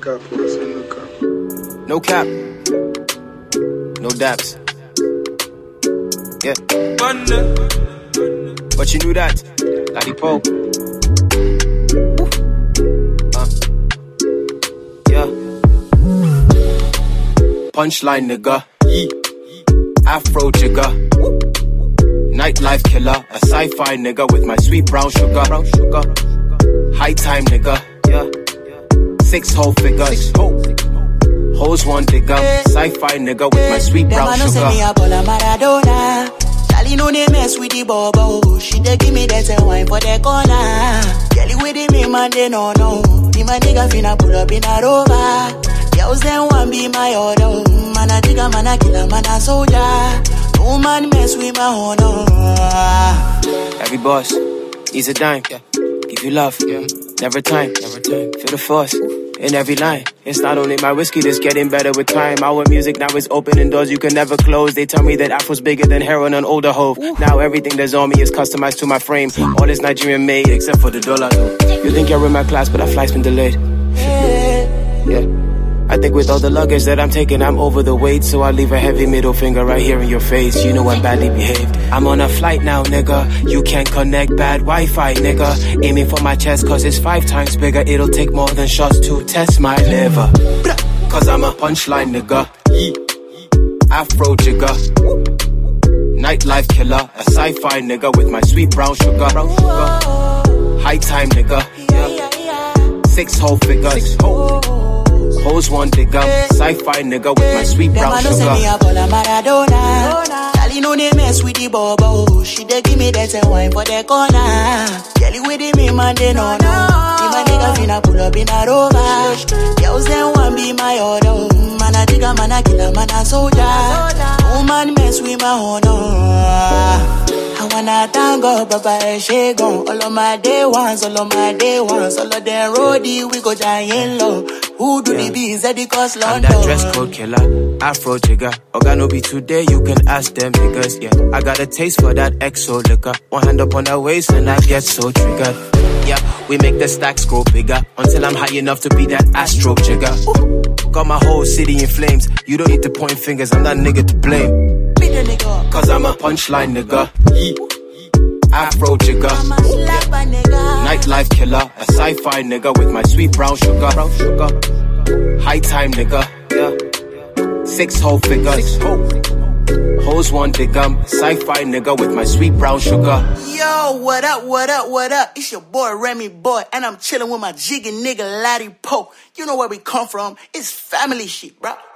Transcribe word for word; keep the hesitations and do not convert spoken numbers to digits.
cap, I say no cap. No cap. No daps. Yeah. But you knew that. Daddy Poe. Uh. Yeah. Punchline, nigga. Afro jigger. Nightlife killer. A sci-fi nigga with my sweet brown sugar. Brown sugar. High time, nigga. Yeah. Six whole figures. Hoes one digger. Sci-fi nigga with my sweet brown sugar. Them a no say me a ball a Maradona. Charlie know they mess with the bobo. She dey give me that wine for the corner. Kelly with the me man they no know. Me my nigga finna pull up in a rover. Girls them want be my order. Man a digger, man a killer, man a soldier. No man mess with my honor. Every boss needs a dime. Yeah. Give you love, yeah. Never time. Never time. Feel the force in every line. It's not only my whiskey that's getting better with time. Our music now is opening doors you can never close. They tell me that Afro's bigger than heroin on older hove. Now everything that's on me is customized to my frame. All is Nigerian made except for the dollar though. You think you're in my class but our flight's been delayed. Yeah. I think with all the luggage that I'm taking, I'm over the weight. So I leave a heavy middle finger right here in your face. You know I'm badly behaved. I'm on a flight now, nigga. You can't connect bad Wi-Fi, nigga. Aiming for my chest cause it's five times bigger. It'll take more than shots to test my liver. Cause I'm a punchline, nigga. Afro jigger. Nightlife killer. A sci-fi nigga with my sweet brown sugar. High time, nigga. Yeah. Six whole figures. Hoes one digger, sci-fi nigga with my sweet brown sugar. Them a no say me a ball a Maradona. Charlie know they mess with the bobo. She dey give me that wine for the corner. Kelly with the me man they no know. Me my nigga finna pull up in a rover. Girls them want be my order. Man a digger, man a killer, man a soldier. No man mess with my honor. I wanna thank God, Baba Eshegon. All of my day ones, all of my day ones, all of them roadie, we go giant low. Who do yeah. the bees at the cost London? I'm that dress code killer, Afro jigger. Oga be today, you can ask them niggas, yeah. I got a taste for that X O liquor. One hand up on that waist and I get so triggered. Yeah, we make the stacks grow bigger until I'm high enough to be that Astro jigger. Ooh. Got my whole city in flames. You don't need to point fingers, I'm that nigga to blame. Nigga. Cause I'm a punchline nigga. Afro jigger. Nightlife killer. A sci-fi nigga with my sweet brown sugar. High time nigga. Yeah. Six whole figures. Hoes one digger. Sci-fi nigga with my sweet brown sugar. Yo, what up, what up, what up? It's your boy Remy Boy, and I'm chilling with my jiggy nigga Laddie Poe. You know where we come from. It's family shit, bro.